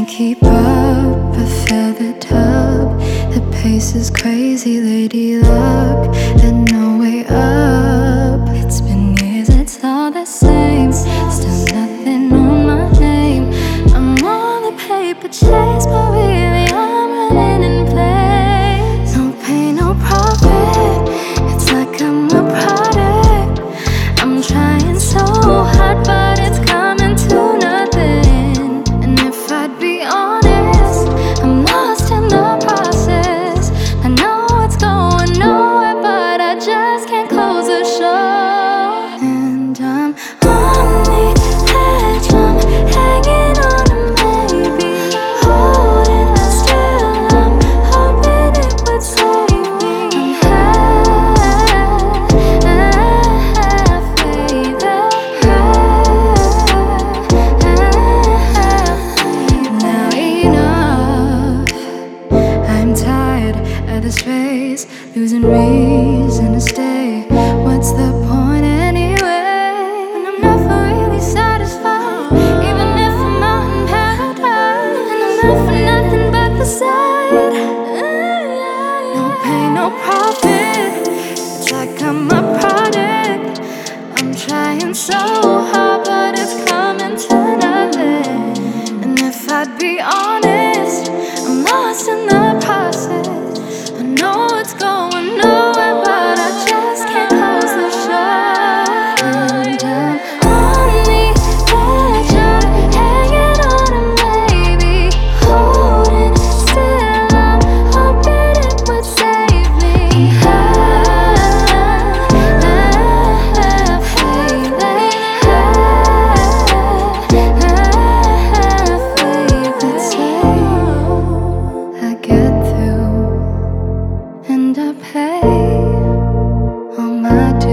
Can't keep up, I fill the tub. The pace is crazy, lady luck. And no way up. It's been years, it's all the same. Still nothing on my name. I'm on the paper chase, but really I'm running in place. No pain, no profit. It's like I'm a product. I'm trying so hard, but it's coming to nothing. And if I'd be honest, I'm lost in the process. I know it's going nowhere, but I just can't close the show. And I'm on the edge, I'm hanging on to maybe, holding still, I'm hoping it would save me. I'm halfway there. Now enough, I'm tired of this race, losing reason to stay. What's the point anyway? And I'm never really satisfied, even if I'm out in paradise. And I'm not for nothing but the side. No pain, no profit. It's like I'm a product. I'm trying so hard, but it's coming to nothing. And if I'd be honest, I'm lost in the process. I know it's going nowhere, but I just can't close the show. And I'm on the edge, I'm hanging on to maybe, holding still, I'm hoping it would save me. Halfway there. I get through and I pay all my dues.